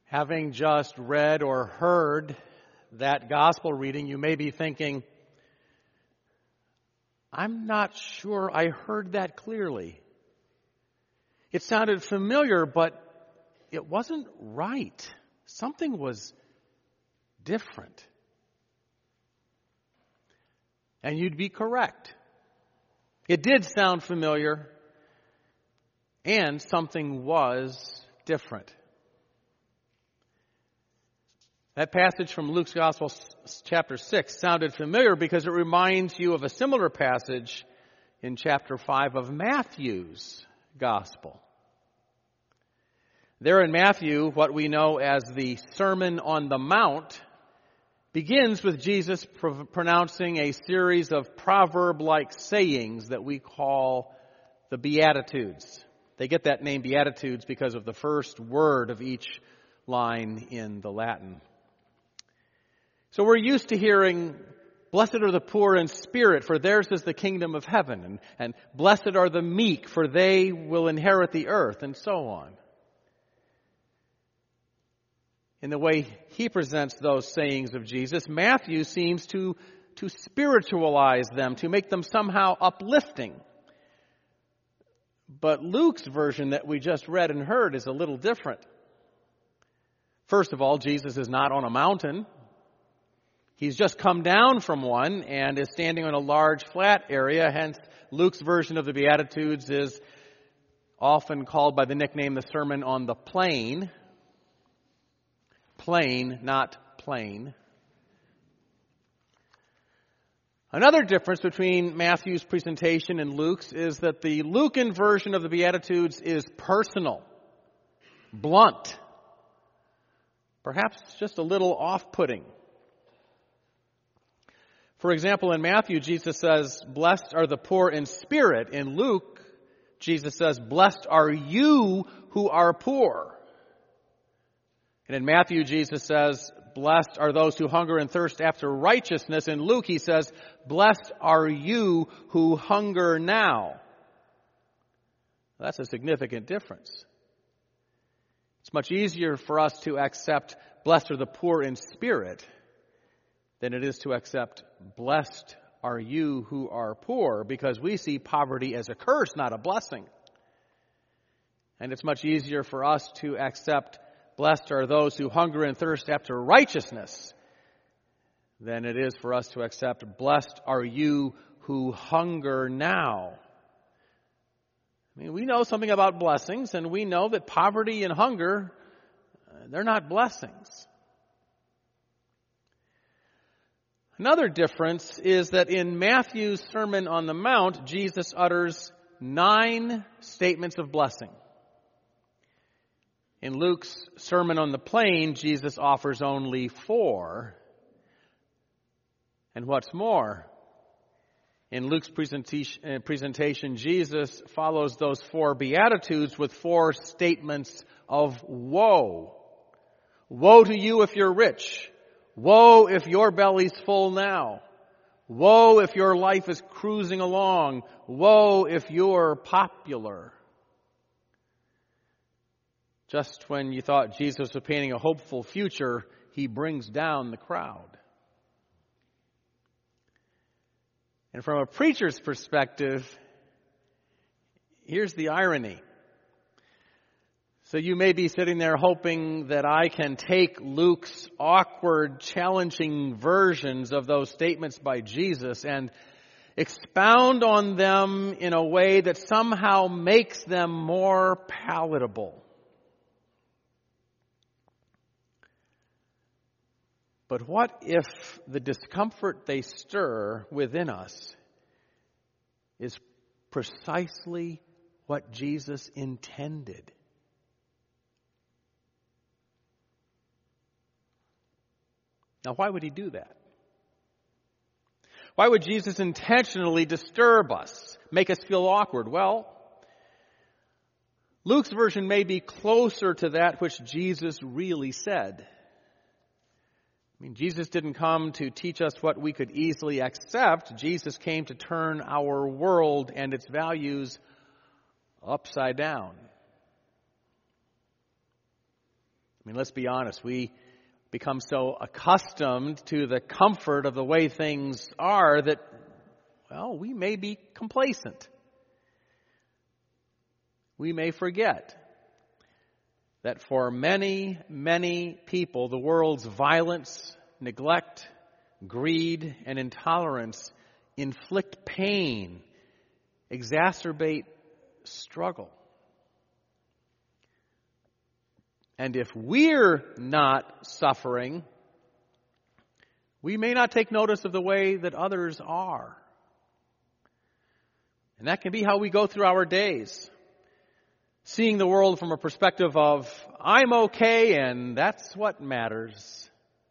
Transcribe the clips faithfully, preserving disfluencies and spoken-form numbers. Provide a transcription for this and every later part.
Having just read or heard that gospel reading, you may be thinking, I'm not sure I heard that clearly. It sounded familiar, but it wasn't right. Something was different. And you'd be correct. It did sound familiar, and something was different. That passage from Luke's Gospel, chapter six, sounded familiar because it reminds you of a similar passage in chapter five of Matthew's Gospel. There in Matthew, what we know as the Sermon on the Mount begins with Jesus pro- pronouncing a series of proverb-like sayings that we call the Beatitudes. They get that name Beatitudes because of the first word of each line in the Latin. So we're used to hearing, blessed are the poor in spirit, for theirs is the kingdom of heaven. And, and blessed are the meek, for they will inherit the earth, and so on. In the way he presents those sayings of Jesus, Matthew seems to, to spiritualize them, to make them somehow uplifting. But Luke's version that we just read and heard is a little different. First of all, Jesus is not on a mountain. He's just come down from one and is standing on a large flat area. Hence, Luke's version of the Beatitudes is often called by the nickname the Sermon on the Plain. Plain, not plain. Another difference between Matthew's presentation and Luke's is that the Lucan version of the Beatitudes is personal, blunt, perhaps just a little off-putting. For example, in Matthew, Jesus says, blessed are the poor in spirit. In Luke, Jesus says, blessed are you who are poor. And in Matthew, Jesus says, blessed are those who hunger and thirst after righteousness. In Luke, he says, blessed are you who hunger now. That's a significant difference. It's much easier for us to accept blessed are the poor in spirit than it is to accept blessed are you who are poor, because we see poverty as a curse, not a blessing. And it's much easier for us to accept blessed are those who hunger and thirst after righteousness than it is for us to accept blessed are you who hunger now. I mean, we know something about blessings, and we know that poverty and hunger, they're not blessings. Another difference is that in Matthew's Sermon on the Mount, Jesus utters nine statements of blessing. In Luke's Sermon on the Plain, Jesus offers only four. And what's more, in Luke's presentation, presentation, Jesus follows those four Beatitudes with four statements of woe. Woe to you if you're rich. Woe if your belly's full now. Woe if your life is cruising along. Woe if you're popular. Just when you thought Jesus was painting a hopeful future, he brings down the crowd. And from a preacher's perspective, here's the irony. So you may be sitting there hoping that I can take Luke's awkward, challenging versions of those statements by Jesus and expound on them in a way that somehow makes them more palatable. But what if the discomfort they stir within us is precisely what Jesus intended? Now, why would he do that? Why would Jesus intentionally disturb us, make us feel awkward? Well, Luke's version may be closer to that which Jesus really said. I mean, Jesus didn't come to teach us what we could easily accept. Jesus came to turn our world and its values upside down. I mean, let's be honest. We become so accustomed to the comfort of the way things are that, well, we may be complacent. We may forget that for many, many people, the world's violence, neglect, greed, and intolerance inflict pain, exacerbate struggle. And if we're not suffering, we may not take notice of the way that others are. And that can be how we go through our days, seeing the world from a perspective of, I'm okay and that's what matters.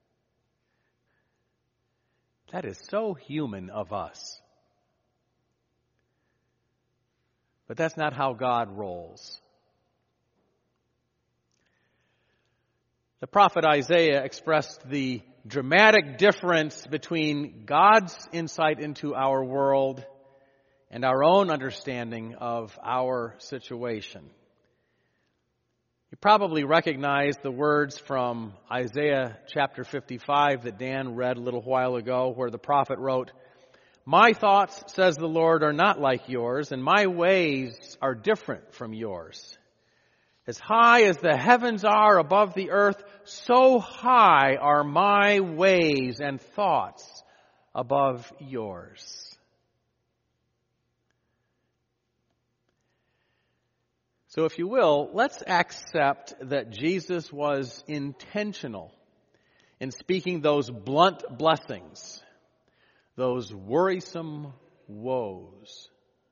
That is so human of us. But that's not how God rolls. The prophet Isaiah expressed the dramatic difference between God's insight into our world and our own understanding of our situation. You probably recognize the words from Isaiah chapter fifty-five that Dan read a little while ago, where the prophet wrote, "My thoughts, says the Lord, are not like yours, and my ways are different from yours. As high as the heavens are above the earth, so high are my ways and thoughts above yours." So if you will, let's accept that Jesus was intentional in speaking those blunt blessings, those worrisome woes.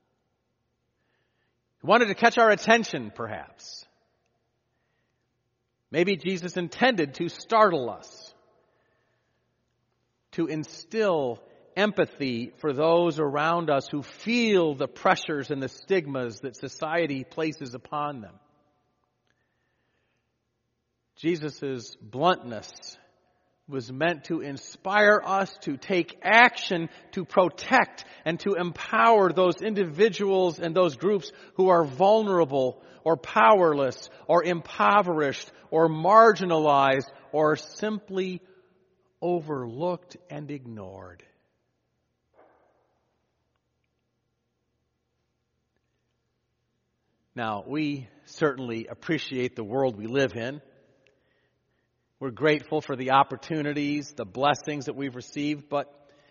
He wanted to catch our attention, perhaps. Maybe Jesus intended to startle us, to instill empathy for those around us who feel the pressures and the stigmas that society places upon them. Jesus' bluntness was meant to inspire us to take action to protect and to empower those individuals and those groups who are vulnerable or powerless or impoverished or marginalized or simply overlooked and ignored. Now, we certainly appreciate the world we live in. We're grateful for the opportunities, the blessings that we've received, but,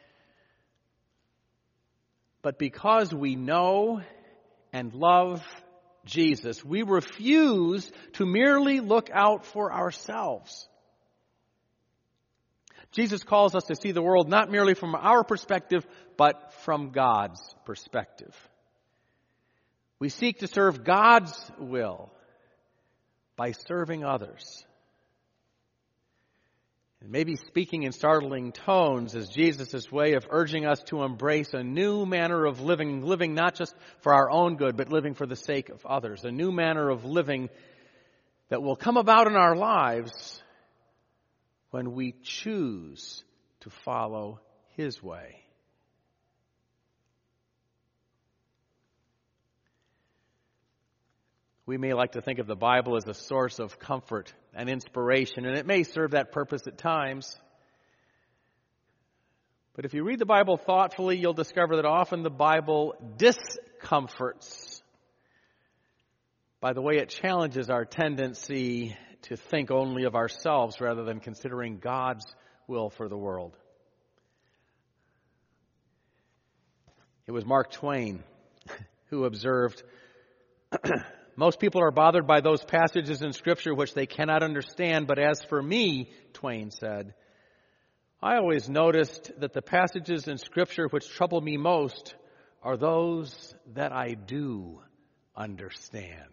but because we know and love Jesus, we refuse to merely look out for ourselves. Jesus calls us to see the world not merely from our perspective, but from God's perspective. We seek to serve God's will by serving others. And maybe speaking in startling tones is Jesus' way of urging us to embrace a new manner of living, living not just for our own good, but living for the sake of others. A new manner of living that will come about in our lives when we choose to follow His way. We may like to think of the Bible as a source of comfort and inspiration, and it may serve that purpose at times. But if you read the Bible thoughtfully, you'll discover that often the Bible discomforts by the way it challenges our tendency to think only of ourselves rather than considering God's will for the world. It was Mark Twain who observed, "Most people are bothered by those passages in Scripture which they cannot understand, but as for me," Twain said, "I always noticed that the passages in Scripture which trouble me most are those that I do understand."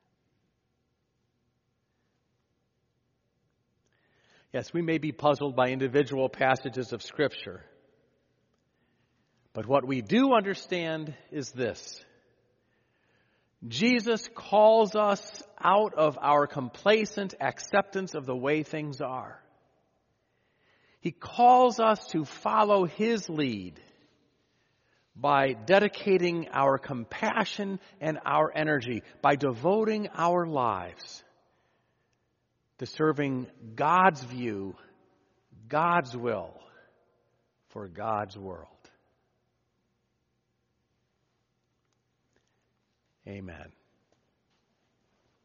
Yes, we may be puzzled by individual passages of Scripture, but what we do understand is this: Jesus calls us out of our complacent acceptance of the way things are. He calls us to follow His lead by dedicating our compassion and our energy, by devoting our lives to serving God's view, God's will for God's world. Amen.